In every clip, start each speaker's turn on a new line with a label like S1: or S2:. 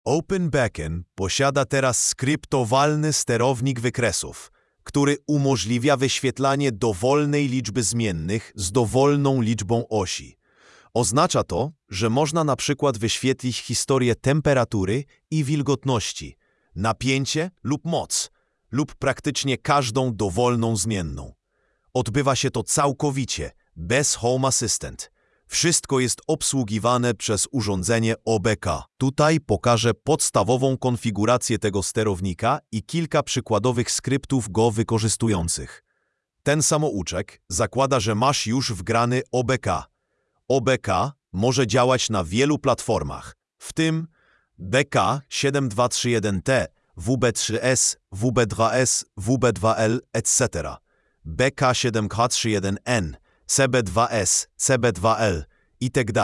S1: OpenBeacon posiada teraz skryptowalny sterownik wykresów, który umożliwia wyświetlanie dowolnej liczby zmiennych z dowolną liczbą osi. Oznacza to, że można na przykład wyświetlić historię temperatury i wilgotności, napięcie lub moc, lub praktycznie każdą dowolną zmienną. Odbywa się to całkowicie, bez Home Assistant. Wszystko jest obsługiwane przez urządzenie OBK. Tutaj pokażę podstawową konfigurację tego sterownika i kilka przykładowych skryptów go wykorzystujących. Ten samouczek zakłada, że masz już wgrany OBK. OBK może działać na wielu platformach, w tym BK7231T, WB3S, WB2S, WB2L, etc., BK7K31N, CB2S, CB2L itd.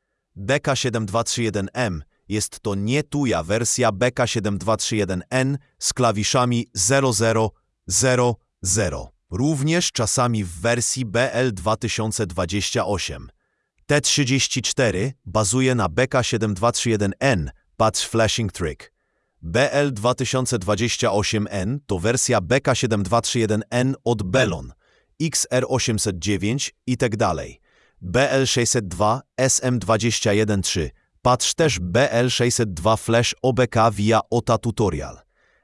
S1: BK7231M jest to nietuja wersja BK7231N z klawiszami 0000, również czasami w wersji BL2028. T34 bazuje na BK7231N, Patch Flashing Trick. BL2028N to wersja BK7231N od Bellon, XR809 itd. BL602 SM213 patrz też BL602 Flash OBK via OTA Tutorial.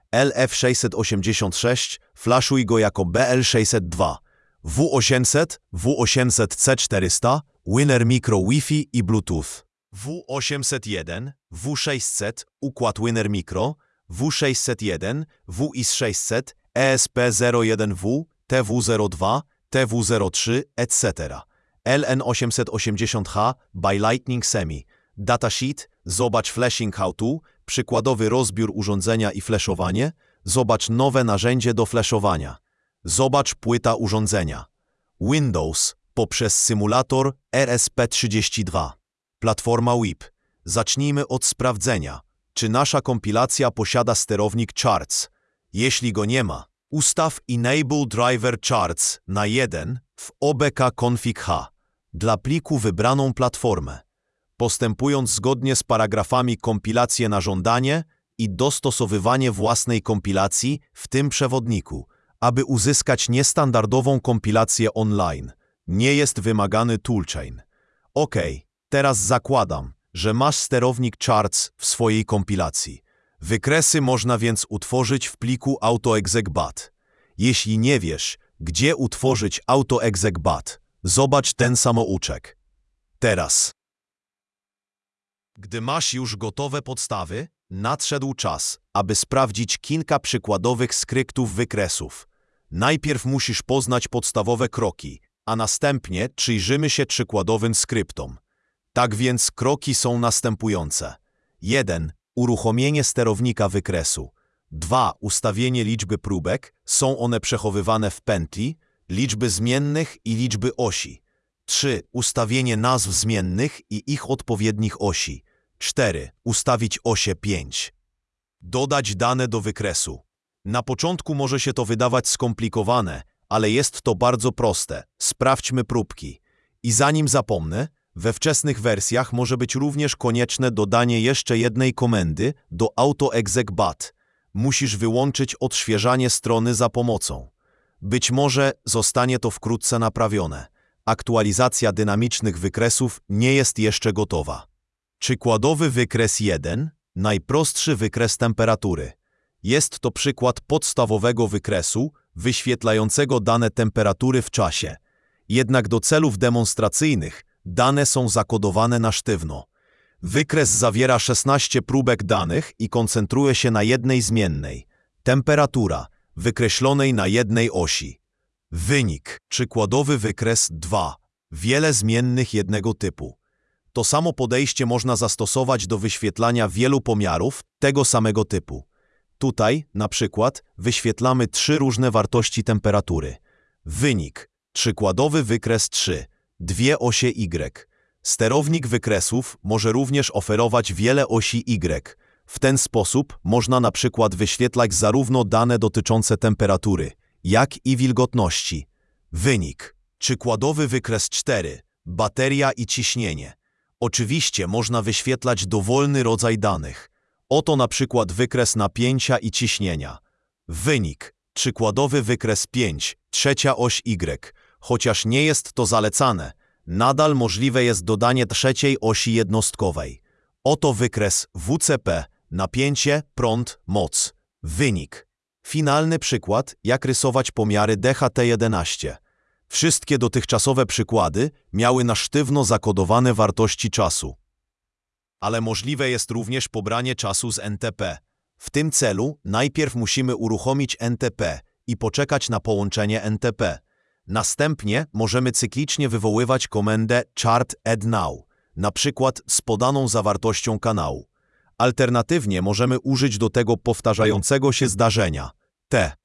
S1: LF686 flaszuj go jako BL602. W800, W800C400, Winner Micro Wi-Fi i Bluetooth. W801, W600, układ Winner Micro, W601, WIS600, ESP01W, TW02, TW03, etc. LN880H by Lightning Semi. Datasheet, zobacz Flashing How To, przykładowy rozbiór urządzenia i flashowanie, zobacz nowe narzędzie do flashowania. Zobacz płyta urządzenia. Windows poprzez symulator RSP32. Platforma WIP. Zacznijmy od sprawdzenia, czy nasza kompilacja posiada sterownik Charts. Jeśli go nie ma, ustaw Enable Driver Charts na 1 w OBK config H dla pliku wybraną platformę, postępując zgodnie z paragrafami kompilację na żądanie i dostosowywanie własnej kompilacji w tym przewodniku, aby uzyskać niestandardową kompilację online. Nie jest wymagany toolchain. OK, teraz zakładam, że masz sterownik Charts w swojej kompilacji. Wykresy można więc utworzyć w pliku AutoExec.bat. Jeśli nie wiesz, gdzie utworzyć AutoExec.bat, zobacz ten samouczek. Teraz. Gdy masz już gotowe podstawy, nadszedł czas, aby sprawdzić kilka przykładowych skryptów wykresów. Najpierw musisz poznać podstawowe kroki, a następnie przyjrzymy się przykładowym skryptom. Tak więc kroki są następujące. 1. Uruchomienie sterownika wykresu. 2. Ustawienie liczby próbek. Są one przechowywane w pętli, liczby zmiennych i liczby osi. 3. Ustawienie nazw zmiennych i ich odpowiednich osi. 4. Ustawić osię 5. Dodać dane do wykresu. Na początku może się to wydawać skomplikowane, ale jest to bardzo proste. Sprawdźmy próbki. I zanim zapomnę, we wczesnych wersjach może być również konieczne dodanie jeszcze jednej komendy do AutoExec.bat. Musisz wyłączyć odświeżanie strony za pomocą. Być może zostanie to wkrótce naprawione. Aktualizacja dynamicznych wykresów nie jest jeszcze gotowa. Przykładowy wykres 1. Najprostszy wykres temperatury. Jest to przykład podstawowego wykresu wyświetlającego dane temperatury w czasie. Jednak do celów demonstracyjnych dane są zakodowane na sztywno. Wykres zawiera 16 próbek danych i koncentruje się na jednej zmiennej. Temperatura, wykreślonej na jednej osi. Wynik. Przykładowy wykres 2. Wiele zmiennych jednego typu. To samo podejście można zastosować do wyświetlania wielu pomiarów tego samego typu. Tutaj, na przykład, wyświetlamy 3 różne wartości temperatury. Wynik. Przykładowy wykres 3. 2 osie Y. Sterownik wykresów może również oferować wiele osi Y. W ten sposób można na przykład wyświetlać zarówno dane dotyczące temperatury, jak i wilgotności. Wynik. Przykładowy wykres 4. Bateria i ciśnienie. Oczywiście można wyświetlać dowolny rodzaj danych. Oto na przykład wykres napięcia i ciśnienia. Wynik. Przykładowy wykres 5, trzecia oś Y. Chociaż nie jest to zalecane, nadal możliwe jest dodanie trzeciej osi jednostkowej. Oto wykres WCP, napięcie, prąd, moc. Wynik. Finalny przykład, jak rysować pomiary DHT11. Wszystkie dotychczasowe przykłady miały na sztywno zakodowane wartości czasu. Ale możliwe jest również pobranie czasu z NTP. W tym celu najpierw musimy uruchomić NTP i poczekać na połączenie NTP. Następnie możemy cyklicznie wywoływać komendę chart add now, na przykład z podaną zawartością kanału. Alternatywnie możemy użyć do tego powtarzającego się zdarzenia T.